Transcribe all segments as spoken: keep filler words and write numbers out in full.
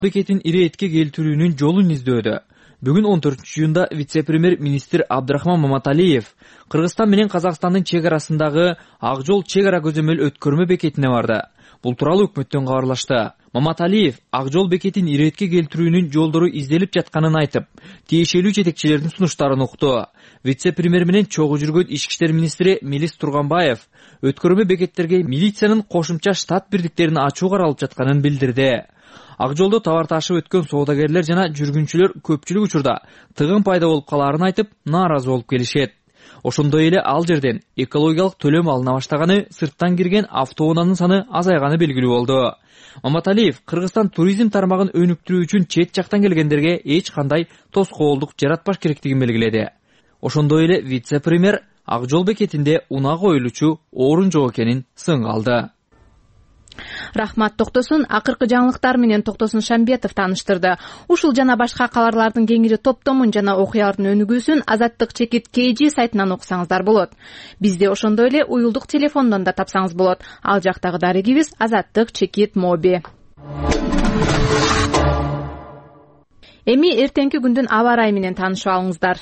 бекетин иретке келтирүүнүн жолун издөдө. Бүгүн он төртүнчү июнда вице-премьер министр Абдрахман Маматалиев Кыргызстан менен Казакстандын чек арасындагы Ак жол чек ара көзөмөл өткөрмө бекетине барды. Бул тууралуу өкмөттөн кабарлашты. Маматалиев Ак жол бекетин иретке келтирүүнүн жолдору изделип жатканын айтып, тиешелүү жетекчилердин сунуштарын укту. Вице-премьер менен чогуу жүргөн ички иштер министри Мелис Турганбаев өткөрмө бекеттерге милициянын кошумча штат бирдиктерин ачуу каралып жатканын билдирди. Ак жолдо товар ташып өткөн соодагерлер жана жүргүнчүлөр көпчүлүк учурда тыгын пайда болуп калаарын айтып, нааразы болуп келишет. Ошондой эле ал жерден экологиялык төлөм алына баштаганы, сырттан кирген автоунаанын саны азайганы белгилүү болду. Маматалиев Кыргызстан туризм тармагын өнүктүрүү үчүн чет жактан келгендерге эч кандай тоскоолдук жаратпаш керектигин белгиледи. Ошондой эле вице-премьер Ак жол бекетинде унаа коюлуучу орун жок экенин сынга алды. Рахмат Токтосун акыркы жаңылыктар менен Токтосун Шамбетов тааныштырды. Ушул жана башка кабарлардын кеңири топтомун жана окуялардын өнүгүүсүн Азаттык чекит кей жи сайтынан окусаңыздар болот. Бизди ошондой эле уюлдук телефондон да тапсаңыз болот. Ал жактагы дарегибиз Азаттык чекит моби. Эми эртеңки күндүн аба ырайы менен таанышып алыңыздар.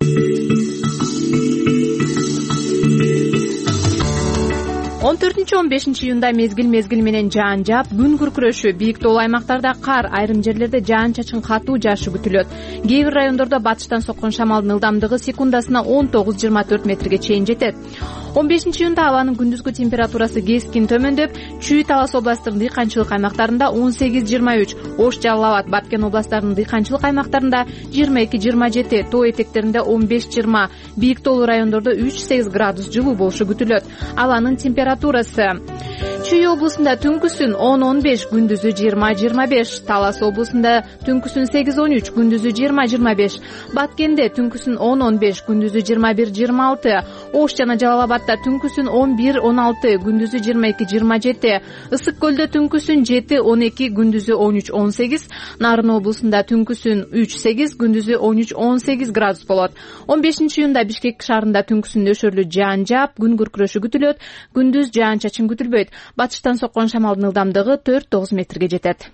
он төртүнчү он бешинчи июнда мезгил мезгил менен жаан жаап, күн күркүрөшү, бийик тоолуу аймактарда кар, айрым жерлерде жаан-чачын катуу жаашы күтүлөт. Кээ бир райондордо батыштан соккон шамалдын ылдамдыгы секундасына он тогуз жыйырма төрт метрге чейин жетет. он бешинчи июнда абанын күндүзгү температурасы кескин төмөндөп, Чүй Талас областырынын дыйканчылык аймактарында он сегиз жыйырма үч, Ош Жалал Абад, Баткен областарынын дыйканчылык аймактарында жыйырма эки жыйырма жети, тоо этектеринде он беш жыйырма, бийик тоолуу райондордо үч сегиз градус жылуу болушу күтүлөт. Абанын температурасы: Чүй облусунда түнкүсүн он он беш, күндүзү жыйырма жыйырма беш, Талас облусунда түнкүсүн сегиз он үч, күндүзү жыйырма жыйырма беш, Баткенде түнкүсүн он он беш, күндүзү жыйырма бир жыйырма алты, Ош жана Жалал Абадта түнкүсүн он бир он алты, күндүзү жыйырма эки жыйырма жети, Ысык көлдө түнкүсүн жети он эки, күндүзү он үч он сегиз, Нарын облусунда түнкүсүн үч сегиз, күндүзү он үч он сегиз градус болот. он бешинчи июнда Бишкек шаарында түнкүсүн нөшөрлүү жаан жаап, күн күркүрөшү күтүлөт, күндүз жаан-чачын күтүлбөйт. Батыштан соккон шамалдын ылдамдыгы төрт тогуз метрге жетет.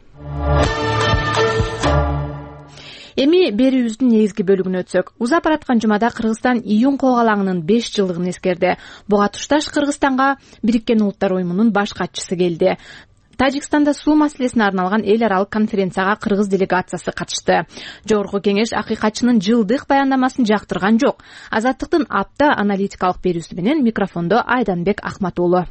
Эми берүүбүздүн негизги бөлүгүнө өтсөк, узап бараткан жумада Кыргызстан июнь коогалаңынын беш жылдыгын эскерди. Буга тушташ Кыргызстанга Бириккен Улуттар уюмунун баш катчысы келди. Тажикстанда суу маселесине арналган эл аралык конференцияга кыргыз делегациясы катышты. Жогорку кеңеш акыйкатчынын жылдык баяндамасын жактырган жок. Азаттыктын апта аналитикалык берүүсү менен микрофондо Айданбек Акматуулу.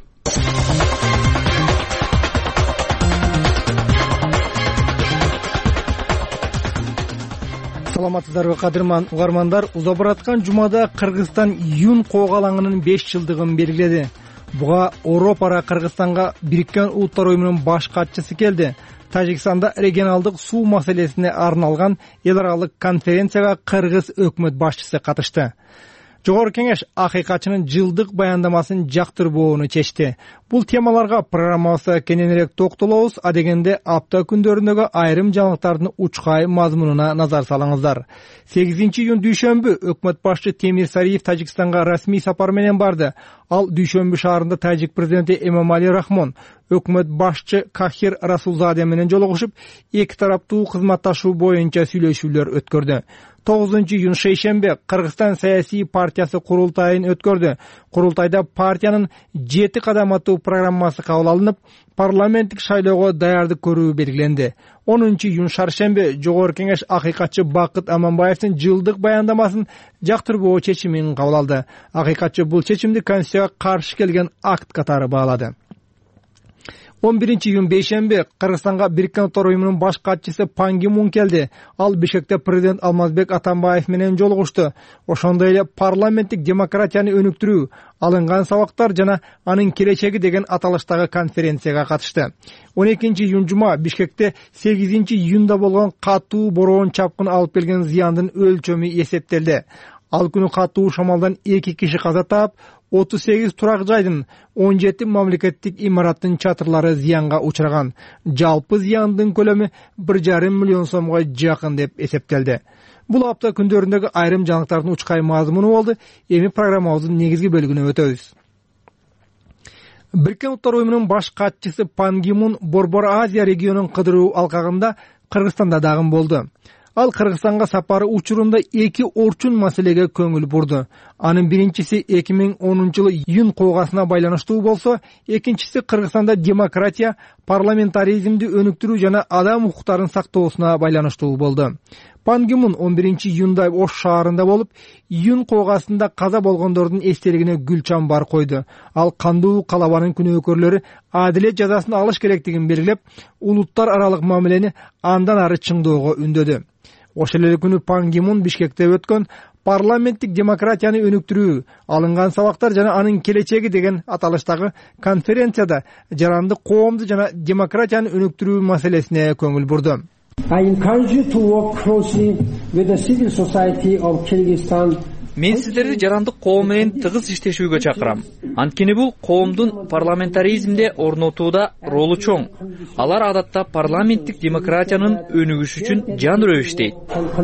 Саламатсыздарбы кадырман угармандар, узап бараткан жумада Кыргызстан июнь коогалаңынын беш жылдыгын белгиледи. Буга Европара Кыргызстанга Бириккен Улуттар уюмунун баш катчысы келди. Тажикстанда регионалдык суу маселесине арналган эл аралык конференцияга кыргыз өкмөт башчысы катышты. Жогорку кеңеш акыйкатчынын жылдык баяндамасын жактырбоону чечти. Бул темаларга программабызда кененирээк токтолобуз, а дегенде апта күндөрүндөгү айрым жаңылыктардын учкай мазмунуна назар салыңыздар. сегизинчи июнь дүйшөмбү өкмөт башчы Темир Сариев Тажикстанга расмий сапар менен барды. Ал Дүйшөмбү шаарында Тажик президенти Эмомали Рахмон, өкмөт башчы Кахир Расулзаде менен жолугушуп, эки тараптуу кызматташуу боюнча сүйлөшүүлөр өткөрдү. тогузунчу июнь шейшембе Кыргызстан саясий партиясы курултайын өткөрдү. Курултайда партиянын жети кадам аттуу программасы кабыл алынып, парламенттик шайлоого даярдык көрүү белгиленди. онунчу июнь шаршембе жогорку кеңеш акыйкатчы Бакыт Аманбаевдин жылдык баяндамасын жактырбоо чечимин кабыл алды. Акыйкатчы бул чечимди Конституцияга каршы келген акт катары баалады. он биринчи июнь бейшембе Кыргызстанга Бириккен Улуттар уюмунун баш катчысы Пан Ги Мун келди. Ал Бишкекте президент Алмазбек Атамбаев менен жолугушту. Ошондой эле парламенттик демократияны өнүктүрүү, алынган сабактар жана анын келечеги деген аталыштагы конференцияга катышты. он экинчи июнь жума Бишкекте сегизинчи июнда болгон катуу бороон чапкын алып келген зыяндын өлчөмү эсептелди. Ал күнү катуу шамалдан эки киши каза таап, отуз сегиз турак жайдын, он жети мамлекеттик имараттын чатырлары зыянга учураган. Жалпы зыяндын көлөмү бир жарым миллион сомго жакын деп эсептелди. Бул апта күндөрүндөгү айрым жаңылыктардын учкай мазмуну болду. Эми программабыздын негизги бөлүгүнө өтөбүз. Бириккен Улуттар уюмунун баш катчысы Пан Ги Мун Борбор Азия регионун кыдыруу алкагында Кыргызстанда дагы болду. Ал Кыргызстанга сапары учурунда эки орчун маселеге көңүл бурду. Анын биринчиси эки миң онунчу жылы июнь куугасына байланыштуу болсо, экинчиси Кыргызстанда демократия, парламентаризмди өнүктүрүү жана адам укуктарын сактоосуна байланыштуу болду. Пан Ги Мун он биринчи июнда Ош шаарында болуп, июнь куугасында каза болгондордун эстелигине гүл чамбар койду. Ал кандуу калабанын күнөөкөрлөрү адилет жазасын алыш керектигин белгилеп, улуттар аралык мамилени андан ары чыңдоого үндөдү. Ошол эле күнү Пан Ги Мун Бишкекте өткөн парламенттик демократияны өнүктүрүү, алынган сабактар жана анын келечеги деген аталыштагы конференцияда жарандык коомду жана демократияны өнүктүрүү маселесине көңүл бурду. I encourage you to work closely with the civil society of Kyrgyzstan. Мен сиздерди жарандык коом менен тыгыз иштешүүгө чакырам. Анткени бул коомдун парламентаризмде орнотууда ролу чоң. Алар адатта парламенттик демократиянын өнүгүшү үчүн жан үрөп иштейт.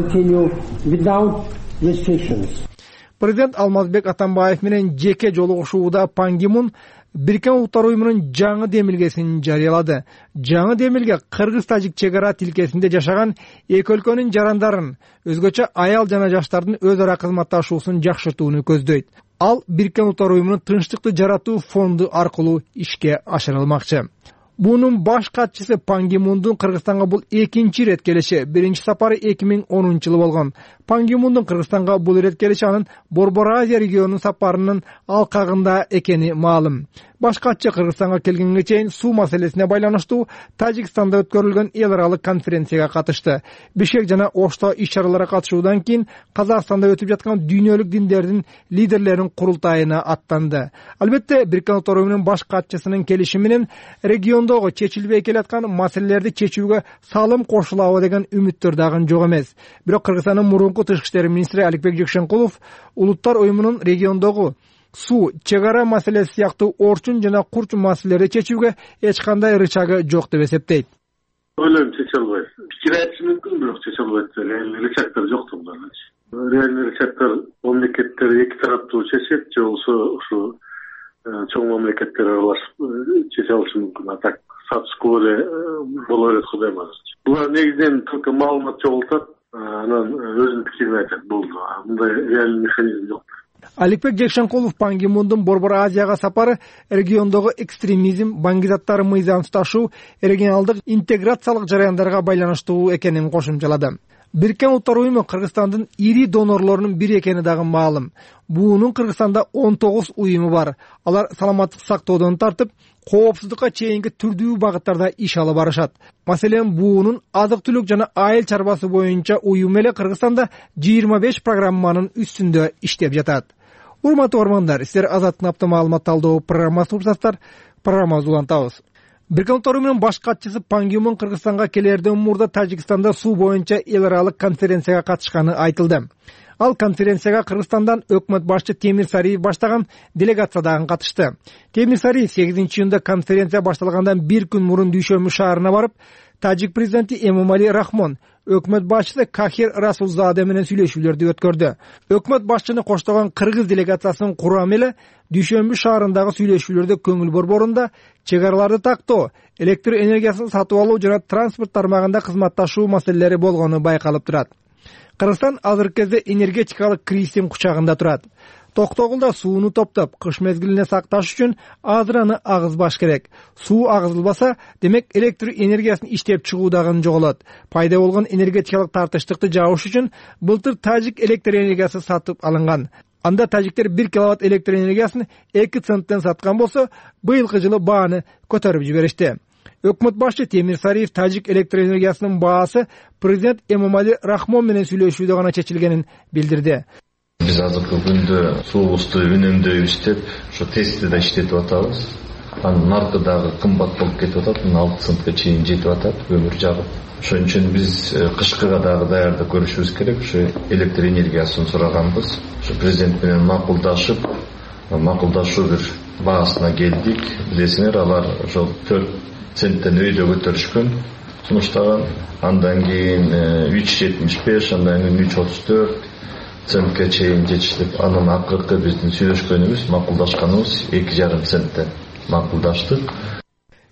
Президент Алмазбек Атамбаев менен жеке жолугушууда Пан Ги Мун Бириккен Улуттар уюмунун жаңы демилгесин жарыялады. Жаңы демилге кыргыз-тажик чегара тилкесинде жашаган эки өлкөнүн жарандарын, өзгөчө аял жана жаштардын өз ара кызматташуусун жакшыртууну көздөйт. Ал Бириккен Улуттар уюмунун тынчтыкты жаратуу фонду аркылуу ишке ашырылмакчы. Бунун баш катчысы Пан Ги Мундун Кыргызстанга бул экинчи ирет келиши. Биринчи сапары эки миң онунчу жылы болгон. Пан Ги Мундун Кыргызстанга бул ирет келиши анын Борбор Азия регионунун сапарынын алкагында экени маалым. Баш катчы Кыргызстанга келгенге чейин суу маселесине байланыштуу Тажикстанда өткөрүлгөн эл аралык конференцияга катышты. Бишкек жана Ошто иш-чараларга катышуудан кийин Казакстанда өтүп жаткан дүйнөлүк диндердин лидерлеринин курултайына аттанды. Албетте, Бириккен Улуттар уюмунун баш катчысынын келиши менен региондогу чечилбей келаткан маселелерди чечүүгө салым кошулабы деген үмүттөр дагы жок эмес. Бирок Кыргызстандын мурунку тышкы иштер министри Аликбек Жекшенкулов Улуттар уюмунун региондогу суу, чегара маселеси сыяктуу орчун жана курч маселелерди чечүүгө эч кандай рычагы жок деп эсептейт. Ойлойм, чече албайт. Пикир айтышы мүмкүн, бирок чече албайт. Реальный рычагдар жок буларда. Реальный рычагдар мамлекеттер эки тараптуу чечет, же болбосо ушу чоң мамлекеттер аралашып чече алышы мүмкүн. А так статус-кво боло берет, Кудай мазыр. Булар негизинен только маалымат жоголтат, анан өзүнүн пикирин айтат, болду. Мындай реальный механизм жок. Аликбек Жекшенкулов Пан Ги Мундун Борбор Азияга сапары региондогу экстремизм, баңгизаттар мыйзам туташуу, регионалдык интеграциялык жараяндарга байланыштуу экенин кошумчалады. Бириккен Улуттар уюму Кыргызстандын ири донорлорунун бири экени дагы маалым. Буунун Кыргызстанда он тогуз уюму бар. Алар саламаттык сактоодон тартып, коопсуздукка чейинки түрдүү багыттарда иш алып барышат. Маселен, буунун азык-түлүк жана айыл чарбасы боюнча уюм эле Кыргызстанда жыйырма беш программанын үстүндө иштеп жатат. Урматтуу угармандар, сиздер Азаттын апта маалымат талдоо программасы уктасыздар. Программабызды улантабыз. Бириккен Улуттар уюмунун баш катчысы Пан Ги Мун Кыргызстанга келерден мурда Тажикстанда суу боюнча эл аралык конференцияга катышканы айтылды. Ал конференцияга Кыргызстандан өкмөт башчы Темир Сариев баштаган делегация дагы катышты. Темир Сариев сегизинчи июнда конференция башталгандан бир күн мурун Дүйшөмбү шаарына барып, Тажик президенти Эмомали Рахмон, өкмөт башчысы Кахир Расулзаде менен сүйлөшүүлөрдү өткөрдү. Өкмөт башчыны коштогон кыргыз делегациясынын курамы эле Дүйшөмбү шаарындагы сүйлөшүүлөрдө көңүл борборунда чегараларды тактоо, электр энергиясын сатып алуу жана транспорт тармагында кызматташуу маселелери болгону байкалып турат. Кыргызстан азыркы кезде энергетикалык кризистин кучагында турат. Токтогулда сууну топтоп, кыш мезгилине сакташ үчүн азыраны агызбаш керек. Суу агызылбаса, демек электр энергиясын иштеп чыгуу дагы жоголот. Пайда болгон энергетикалык тартыштыкты жабыш үчүн былтыр Тажик электр энергиясы сатып алынган. Анда тажиктер бир киловатт электр энергиясын эки центтен саткан болсо, быйылкы жылы бааны көтөрүп жиберишти. Өкмөт башчы Темир Сариев Тажик электр энергиясынын баасы президент Эмомали Рахмон менен сүйлөшүүдө гана чечилгенин билдирди. Биз азыркы күндө суубузду үнөмдөйбүз деп, ошо тестти да иштетип атабыз. Анын наркы дагы кымбат болуп кетип атат, алты центке чейин жетип атат көмүр жагып. Ошон үчүн биз кышкыга дагы даярдык көрүшүбүз керек. Ошо электр энергиясын сураганбыз. Ошо президент менен макулдашып, макулдашуу бир баасына келдик. Билесиңер, алар ошо төрт центтен өйдө көтөрүшкөн, сунуштаган. Андан кийин үч жетимиш беш, андан кийин үч отуз төрт центке чейин жетиштип, анын акыркы биздин сүйлөшкөнүбүз, макулдашканыбыз эки жарым центтен макулдаштык.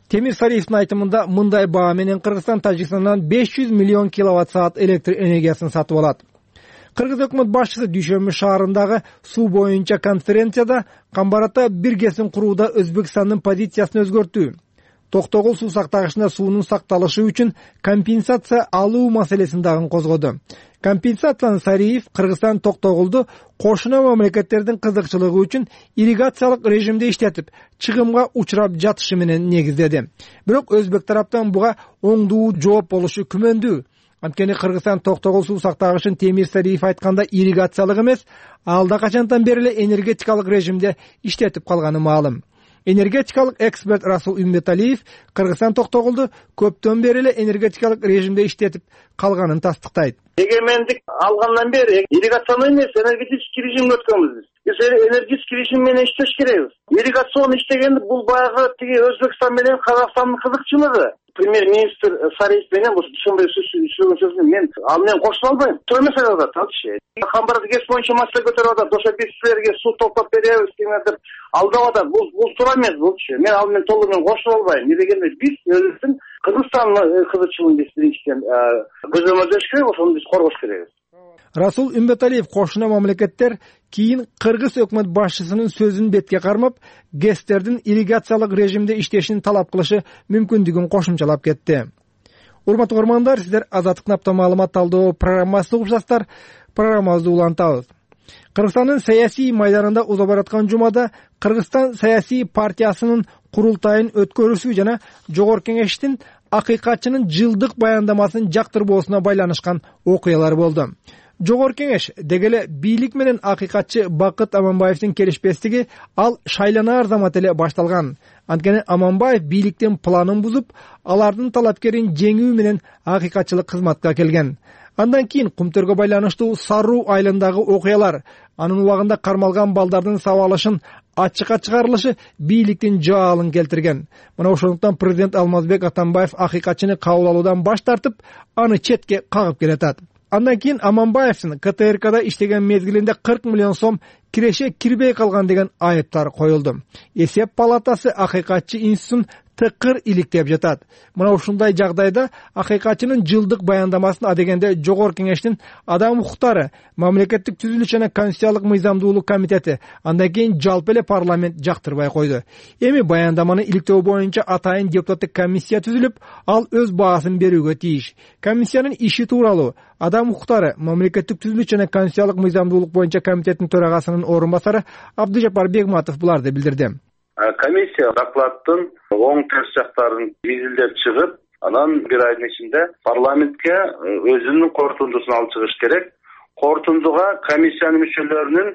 Темир Сариевдин айтымында мындай баа менен Кыргызстан Тажикстандан беш жүз миллион киловатт саат электр энергиясын сатып алат. Кыргыз өкмөт башчысы Дүйшөмбү шаарындагы суу боюнча конференцияда Камбарата биргесин курууда Өзбекстандын позициясын өзгөртүү, Токтогул суу сактагычында суунун сакталышы үчүн компенсация алуу маселесин дагы козгоду. Компенсацияны Сариев Кыргызстан Токтогулду кошуна мамлекеттердин кызыкчылыгы үчүн ирригациялык режимде иштетип, чыгымга учурап жатышы менен негиздеди. Бирок өзбек тараптан буга оңдуу жооп болушу күмөндүү. Анткени Кыргызстан Токтогул суу сактагычын Темир Сариев айтканда ирригациялык эмес, алда качантан бери эле энергетикалык режимде иштетип калганы маалым. Энергетикалык эксперт Расул Умбеталиев Кыргызстан Токтогулду көптөн бери эле энергетикалык режимде иштетип калганын тастыктайт. Эгемендик алгандан бери ирригациялык эмес, энергетический режимге өткөнбүз. Биз энергетический режим менен иштеш керекбиз. Ирригацион иштеген бул баягы тиги Өзбекстан менен Казакстандын кызыкчылыгы. Премьер-министр Сариев менен бул ошондой сөзүн сөзүн мен ал менен кошула албайм. Туура эмес айтып атат, алчы. Камбарда гэс боюнча маселе көтөрүп атат. Ошо биз силерге суу токтоп беребиз деп алдап атат. Бул бул туура эмес булчу. Мен ал менен толук менен кошула албайм. Эмне дегенде биз өзүбүздүн Кыргызстандын кызыкчылыгын биз биринчиден көзөмөлдөш керек, ошону биз коргош керекбиз. Расул Умбеталиев кошуна мамлекеттер кийин Кыргыз өкмөт башчысынын сөзүн бетке кармап, гэстердин ирригациялык режимде иштешин талап кылышы мүмкүндүгүн кошумчалап кетти. Урматтуу көрөрмандар, сиздер Азаттык напта маалымат талдоо программасын угуп жатасыздар. Программабызды улантабыз. Кыргызстандын саясий майданында уза бараткан жумада Кыргызстан саясий партиясынын курултайын өткөрүүсү жана Жогорку Кеңештин акыйкатчынын жылдык баяндамасын жактырбоосуна байланышкан окуялар болду. Жогорку Кеңеш дегеле бийлик менен акыйкатчы Бакыт Аманбаевдин келишпестиги ал шайланаар замат эле башталган. Анткени Аманбаев бийликтин планын бузуп, алардын талапкерин жеңүү менен акыйкатчылык кызматка келген. Андан кийин Кумтөргө байланыштуу Саруу айылындагы окуялар, анын убагында кармалган балдардын сабалышын ачыкка чыгарылышы бийликтин жаалын келтирген. Мына ошондуктан президент Алмазбек Атамбаев акыйкатчыны кабыл алуудан баш тартып, аны четке кагып келатат. Андан кийин Аманбаевдин КТРКда иштеген мезгилинде кырк миллион сом киреше кирбей калган деген айыптар коюлду. Эсеп палатасы акыйкатчы институтун тыкыр иликтеп жатат. Мына ушундай жагдайда акыйкатчынын жылдык баяндамасын адегенде Жогорку Кеңештин адам укуктары, мамлекеттик түзүлүш жана конституциялык мыйзамдуулук комитети, андан кийин жалпы эле парламент жактырбай койду. Эми баяндаманы иликтөө боюнча атайын депутаттык комиссия түзүлүп, ал өз баасын берүүгө тийиш. Комиссиянын иши тууралуу адам укуктары, мамлекеттик түзүлүш жана конституциялык мыйзамдуулук боюнча комитеттин төрагасынын орун басары Абдыжапар Бегматов буларды билдирди. Комиссия докладтын оң терс жактарын изилдеп чыгып, анан бир айдын ичинде парламентке өзүнүн корутундусун алып чыгыш керек. Корутундуга комиссиянын мүчөлөрүнүн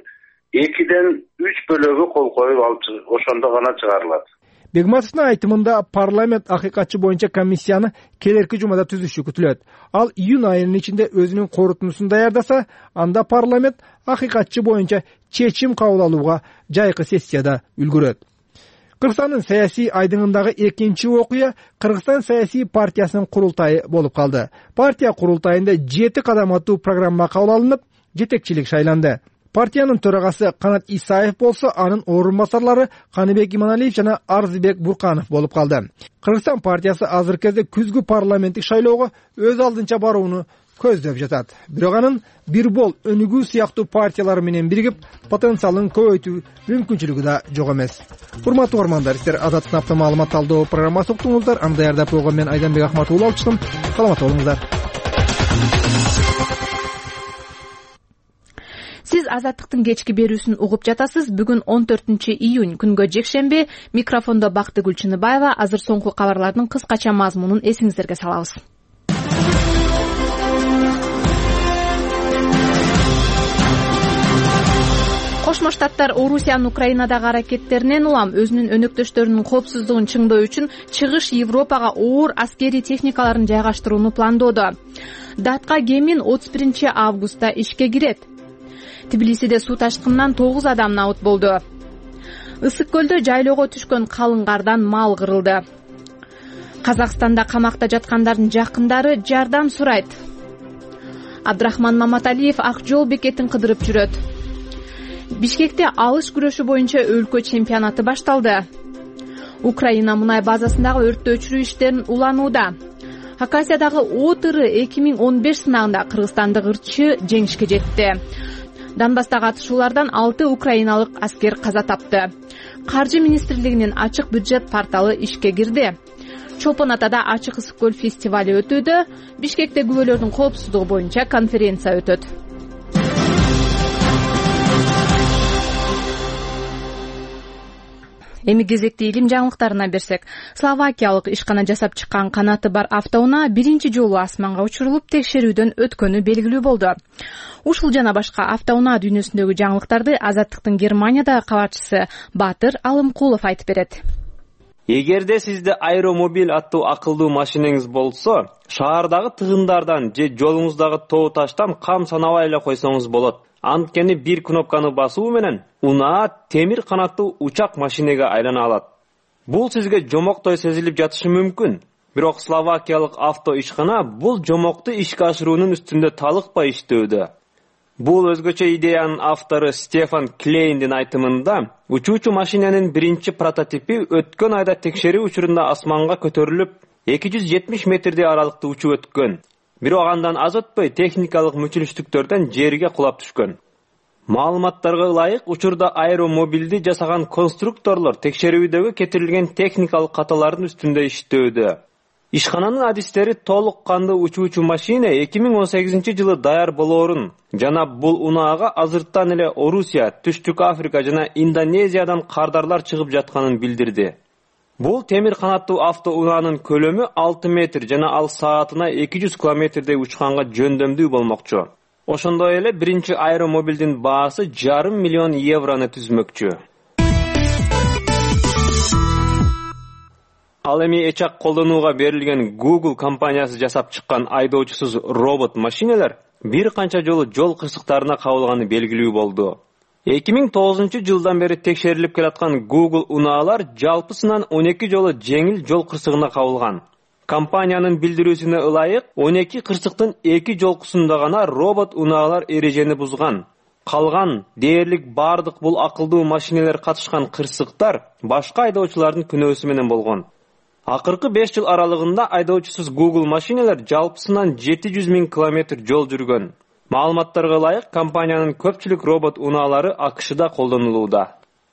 экиден үч бөлөгү кол коюп алып чыгып, ошондо гана чыгарылат. Бегматовдун айтымында парламент акыйкатчы боюнча комиссияны келерки жумада түзүшү күтүлөт. Ал июнь айынын ичинде өзүнүн корутундусун даярдаса, анда парламент акыйкатчы боюнча чечим кабыл алууга жайкы сессияда үлгүрөт. Кыргызстандын саясий айдыңындагы экинчи окуя Кыргызстан саясий партиясынын курултайы болуп калды. Партия курултайында жети кадам аттуу программа кабыл алынып, жетекчилик шайланды. Партиянын төрагасы Канат Исаев болсо, анын орун басарлары Каныбек Иманалиев жана Арзыбек Бурканов болуп калды. Кыргызстан партиясы азыркы кезде күзгү парламенттик шайлоого өз алдынча барууну көздөп жатат. Бирок анын бир бол өнүгүү сыяктуу партиялар менен биригип, потенциалын көбөйтүү мүмкүнчүлүгү да жок эмес. Урматтуу көрөрмандар, сиздер Азаттык напта маалымат талдоо программасын уктуңуздар. Аны даярдап койгон мен Айданбек Ахматов уулу алчысым. Саламат болуңуздар. Сиз Азаттыктын кечки берүүсүн угуп жатасыз. Бүгүн он төртүнчү июнь күнгө жекшемби. Микрофондо Бактыгүл Чыныбаева. Азыр соңку кабарлардын кыскача мазмунун эсиңиздерге салабыз. Кошмо Штаттар Орусиянын Украинадагы аракеттеринен улам өзүнүн өнөктөштөрүнүн коопсуздугун чыңдоо үчүн чыгыш Европага оор аскерий техникаларын жайгаштырууну пландоодо. Датка кемин отуз биринчи августта ишке кирет. Тбилисиде суу ташкынынан тогуз адам набыт болду. Ысык көлдө жайлоого түшкөн калың кардан мал кырылды. Казакстанда камакта жаткандардын жакындары жардам сурайт. Абдрахман Маматалиев Ак жол бекетин кыдырып жүрөт. Бишкекте алыш күрөшү боюнча өлкө чемпионаты башталды. Украина мунай базасындагы өрттү өчүрүү иштерин уланууда. Хакасиядагы Отыры эки миң он беш сынагында кыргызстандык ырчы жеңишке жетти. Донбасстагы атышуулардан алты украиналык аскер каза тапты. Каржы министрлигинин ачык бюджет порталы ишке кирди. Чолпон Атада ачык ысык көл фестивали өтүүдө. Бишкекте күбөлөрдүн коопсуздугу боюнча конференция өтөт. Эми кезекти илим жаңылыктарына берсек, словакиялык ишкана жасап чыккан канаты бар автоунаа биринчи жолу асманга учурулуп текшерүүдөн өткөнү белгилүү болду. Ушул жана башка автоунаа дүйнөсүндөгү жаңылыктарды Азаттыктын Германиядагы кабарчысы Батыр Алымкулов айтып берет. Эгерде сизде аэромобиль аттуу акылдуу машинеңиз болсо, шаардагы тыгындардан же жолуңуздагы тоо таштан кам санабай эле койсоңуз болот. Анткени бир кнопканы басуу менен унаа темир канаттуу учак машинеге айлана алат. Бул сизге жомоктой сезилип жатышы мүмкүн. Бирок словакиялык авто ишкана бул жомокту ишке ашыруунун үстүндө талыкпай иштөөдө. Бул өзгөчө идеянын автору Стефан Клейндин айтымында, учуучу машинанын биринчи прототипи өткөн айда текшерүү учурунда асманга көтөрүлүп, эки жүз жетимиш метрдей аралыкты учуп өткөн. Бирок андан аз өтпөй техникалык мүчүлүштүктөрдөн жерге кулап түшкөн. Маалыматтарга ылайык, учурда аэромобилди жасаган конструкторлор текшерүүдөгү кетирилген техникалык каталардын үстүндө иштөөдө. Ишкананын адистери толук кандуу учуучу машина эки миң он сегизинчи жылы даяр болоорун жана бул унаага азырттан эле Орусия, Түштүк Африка жана Индонезиядан кардарлар чыгып жатканын билдирди. Бул темир канаттуу авто унаанын көлөмү алты метр жана ал саатына эки жүз километрдей учканга жөндөмдүү болмокчу. Ошондой эле биринчи аэромобилдин баасы жарым миллион евроны түзмөкчү. Ал эми эчак колдонууга берилген Google компаниясы жасап чыккан айдоочусуз робот машиналар бир канча жолу жол кырсыктарына кабылганы белгилүү болду. эки миң тогузунчу жылдан бери текшерилип келаткан Google унаалар жалпысынан он эки жолу жеңил жол кырсыгына кабылган. Компаниянын билдирүүсүнө ылайык, он эки кырсыктын эки жолкусунда гана робот унаалар эрежени бузган. Калган дээрлик бардык бул акылдуу машиналар катышкан кырсыктар башка айдоочулардын күнөөсү менен болгон. Акыркы беш жыл аралыгында айдоочусуз Google машиналар жалпысынан жети жүз миң километр жол жүргөн. Маалыматтарга ылайык, компаниянын көпчүлүк робот унаалары АКШда колдонулууда.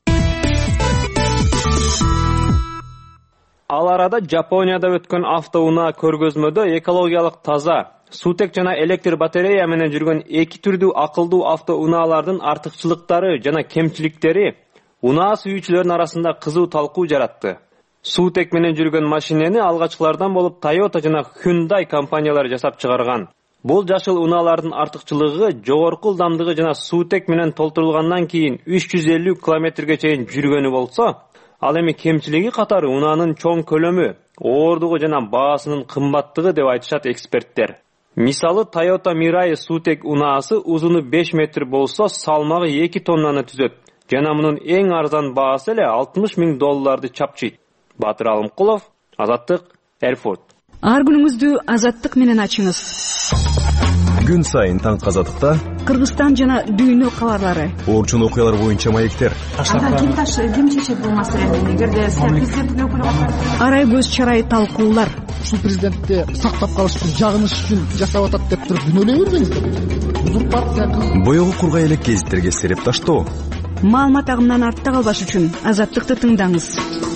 Ал арада Жапонияда өткөн автоунаа көргөзмөдө экологиялык таза, суутек жана электр батарея менен жүргөн эки түрдүү акылдуу автоунаалардын артыкчылыктары жана кемчиликтери унаа сүйүүчүлөрдүн арасында кызуу талкуу жаратты. Суутек менен жүргөн машинени алгачкылардан болуп Toyota жана Hyundai компаниялары жасап чыгарган. Бул жашыл унаалардын артыкчылыгы жогорку ылдамдыгы жана суутек менен толтурулгандан кийин үч жүз элүү километрге чейин жүргөнү болсо, ал эми кемчилиги катары унаанын чоң көлөмү, оордугу жана баасынын кымбаттыгы деп айтышат эксперттер. Мисалы Toyota Mirai суутек унаасы узуну беш метр болсо, салмагы эки тоннаны түзөт. Жана мунун эң арзан баасы эле алтымыш миң долларды чапчыйт. Батыр Алымкулов, Азаттык, Эрфурт. Ар күнүңүздү Азаттык менен ачыңыз. Күн сайын таңкы Азаттыкта Кыргызстан жана дүйнө кабарлары, орчун окуялар боюнча маектер. Ага ким таш ким чечет бул маселени? Эгерде президент өкүлү арай көз чарай талкуулар. Ушул президентти сактап калыш үчүн, жагыныш үчүн жасап атат деп туруп күнөөлөй бербеңиздер. Бузук партия. Боёгу кургай элек гезиттерге сереп таштоо. Маалымат агымынан артта калбаш үчүн Азаттыкты тыңдаңыз.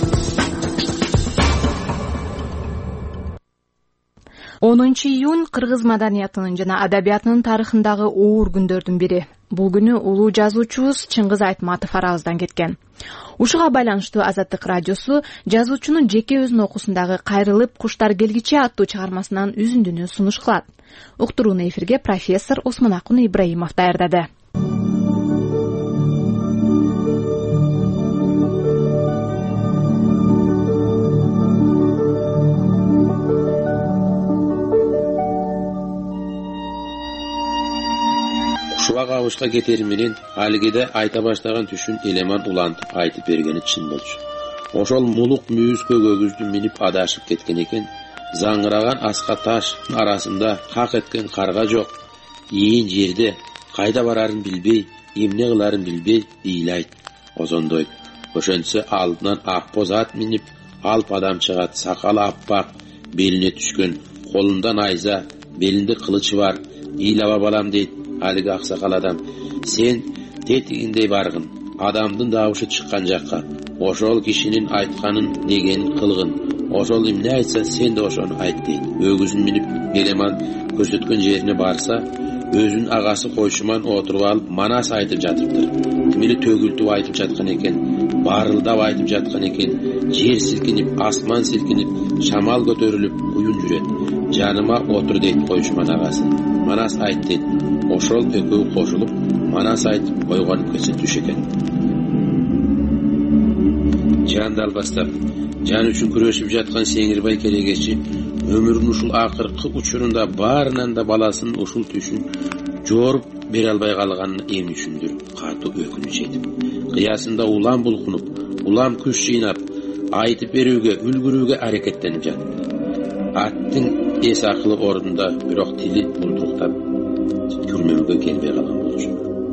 онунчу июнь кыргыз маданиятынын жана адабиятынын тарыхындагы оор күндөрдүн бири. Бул күнү улуу жазуучубуз Чыңгыз Айтматов арабыздан кеткен. Ушуга байланыштуу Азаттык радиосу жазуучунун жеке өзүнүн окуусундагы Кайрылып куштар келгиче аттуу чыгармасынан үзүндүнү сунуш кылат. Уктурууну эфирге профессор Осмонакун Ибраимов даярдады. Шуага абышка кетери менен алигиде айта баштаган түшүн элеман улантып айтып бергени чын болчу. Ошол мулук мүйүскө көгүздү минип адашып кеткен экен. Заңыраган аска таш арасында как эткен карга жок. Ийин жерде кайда барарын билбей, эмне кыларын билбей ыйлайт, озондойт. Ошентсе алдынан ак боз ат минип алп адам чыгат, сакалы аппак, белине түшкөн, колунда найза, белинде кылычы бар. Ыйлаба балам дейт алиги аксакал адам. Сен тетигиндей баргын, адамдын дабышы чыккан жакка. Ошол кишинин айтканын дегенин кылгын. Ошол эмне айтса, сен да ошону айт дейт. Өгүзүн минип Елеман көрсөткөн жерине барса, өзүнүн агасы койшуман отуруп алып манас айтып жатыптыр. Тимили төгүлтүп айтып жаткан экен, барылдап айтып жаткан экен. Жер силкинип, асман силкинип, шамал көтөрүлүп, уюн жүрөт. Жаныма отур дейт койшуман агасы. Манас айт дейт. Ошол экөө кошулуп, манас айтып койгонуп кетсе түш экен. Жанды албастап, жан үчүн күрөшүп жаткан Сеңирбай Керегечи өмүрүнүн ушул акыркы учурунда баарынан да баласынын ушул түшүн жооруп бере албай калганына эмне үчүндүр катуу өкүнүч этип, кыясында улам булкунуп, улам күч жыйнап, айтып берүүгө, үлгүрүүгө аракеттенип жатты. Аттын эс акылы ордунда, бирок тили булдуруктап, күрмөмгө келбей калган болчу.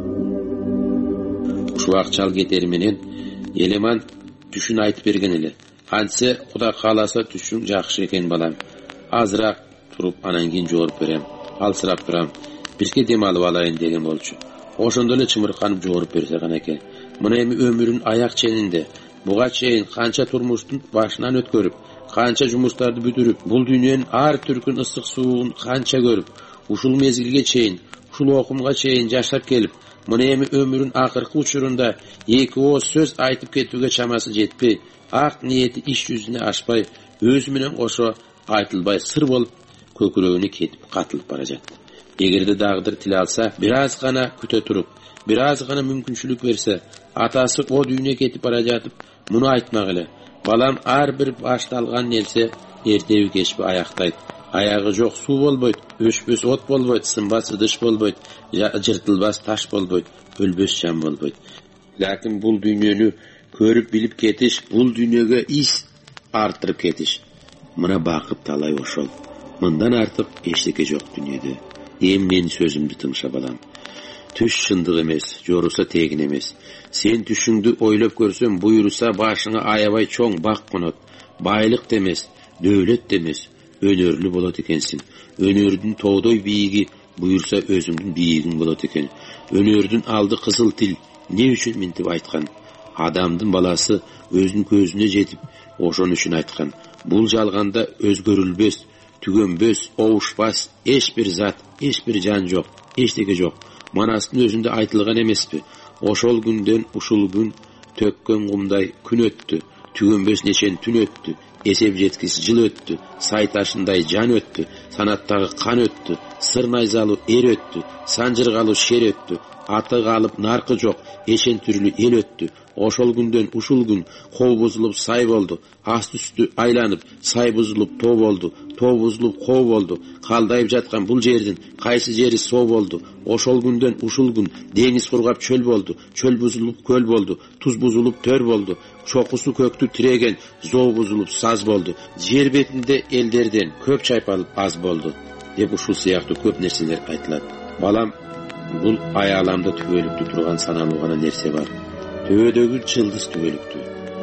Ушул акчал кетери менен Елеман түшүн айтып берген эле. Кантсе Кудай кааласа түшүң жакшы экен балам. Азыраак туруп анан кийин жооруп берем. Алсырап турам. Бирке дем алып алайын деген болчу. Ошондо эле чымырканып жооруп берсе гана экен. Мына эми өмүрүн аяк ченинде, буга чейин канча турмуштун башынан өткөрүп, канча жумуштарды бүтүрүп, бул дүйнөнүн ар түркүн ысык суун канча көрүп, ушул мезгилге чейин, ушул окумга чейин жашап келип, мына эми өмүрүн акыркы учурунда эки ооз сөз айтып кетүүгө чамасы жетпей, ак ниети иш жүзүнө ашпай, өзү менен кошо айтылбай сыр болуп, көкүрөгүнө кетип катылып бара жатты. Эгерде дагы тил алса, бир аз гана күтө туруп, бир аз гана мүмкүнчүлүк берсе, атасы о дүйнө кетип бара жатып, муну айтмак эле. Балам ар бир башталган нерсе эртеби кечпи аяктайт. Аягы жок суу болбойт, өшпөс от болбойт, сынбас ыдыш болбойт, жыртылбас таш болбойт, өлбөс жан болбойт. Лакин бул дүйнөнү көрүп билип кетиш, бул дүйнөгө ис арттырып кетиш. Мына бакыт талай ошол. Мындан артык эчтеке жок дүйнөдө. Эми менин сөзүмдү тыңша балам. Түш шындык эмес, жоруса тегин эмес. Сен түшүңдү ойлоп көрсөң, буйруса башыңа аябай чоң бак конот. Байлык да эмес, дөөлөт да эмес, өнөрлүү болот экенсиң. Өнөрдүн тоодой бийиги буйруса өзүңдүн бийигиң болот экен. Өнөрдүн алды кызыл тил. Не үчүн минтип айткан? Адамдын баласы өзүнүн көзүнө жетип, ошон үчүн айткан. Бул жалганда өзгөрүлбөс, түгөнбөс, оушпас эч бир зат, эч бир жан жок, эчтеке жок. Манастын өзүндө айтылган эмеспи? Ошол күндөн ушул күн төккөн кумдай күн өттү, түгөнбөс нечен түн өттү, эсеп жеткис жыл өттү, сай ташындай жан өттү, санаттагы кан өттү, сыр найзалуу эр өттү, санжыргалуу шер өттү, аты калып наркы жок, эшен түрлүү эл өттү. Ошол күндөн ушул күн коо бузулуп сай болду, асты үстү айланып, сай бузулуп тоо болду, тоо бузулуп коо болду, калдайып жаткан бул жердин кайсы жери соо болду. Ошол күндөн ушул күн деңиз кургап чөл болду, чөл бузулуп көл болду, туз бузулуп төр болду, чокусу көктү тиреген зоо бузулуп саз болду, жер бетинде элдерден көп чайпалып аз болду, деп ушул сыяктуу көп нерселер айтылат. Балам, бул аяламда түбөлүктүү турган саналуу гана нерсе бар. Төбөдөгү чылдыз түбөлүктүү.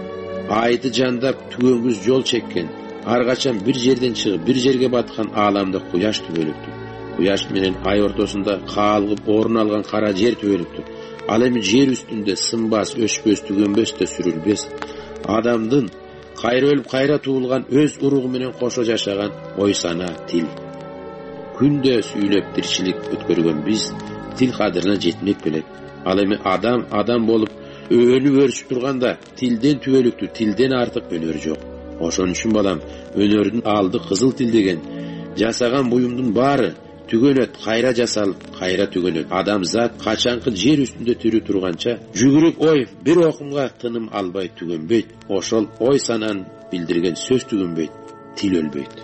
Айды жандап түгөнгүз жол чеккен, ар качан бир жерден чыгып бир жерге баткан ааламда куяш түбөлүктүү. Куяш менен ай ортосунда каалгып орун алган кара жер түбөлүктүү. Ал эми жер үстүндө сынбас, өшпөс, түгөнбөс да сүрүлбөс. Адамдын кайра өлүп кайра туулган өз уругу менен кошо жашаган ой сана тил. Күндө сүйлөп тирчилик өткөргөн биз тил кадырына жетмек белек. Ал эми адам адам болуп өнүп өрүшүп турганда тилден түбөлүктүү, тилден артык өнөр жок. Ошон үчүн балам, өнөрдүн алды кызыл тил деген. Жасаган буюмдун баары түгөнөт, кайра жасалып, кайра түгөнөт. Адамзат качанкы жер үстүндө тирүү турганча, жүгүрүк ой бир окумга тыным албай түгөнбөйт. Ошол ой сананы билдирген сөз түгөнбөйт, тил өлбөйт.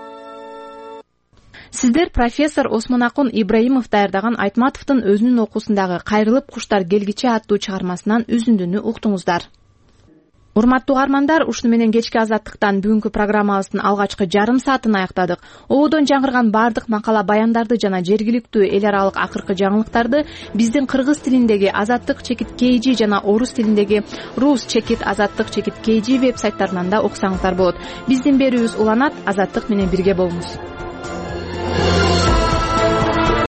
Сиздер профессор Осмонакун Ибраимов даярдаган Айтматовдун өзүнүн окуусундагы Кайрылып куштар келгиче аттуу чыгармасынан үзүндүнү уктуңуздар. Урматтуу угармандар, ушуну менен кечки Азаттыктан бүгүнкү программабыздын алгачкы жарым саатын аяктадык. Ободон жаңырган бардык макала баяндарды жана жергиликтүү эл аралык акыркы жаңылыктарды биздин кыргыз тилиндеги Азаттык чекит kg жана орус тилиндеги Rus чекит Азаттык чекит kg веб сайттарынан да окусаңыздар болот. Биздин берүүбүз уланат. Азаттык менен бирге болуңуз.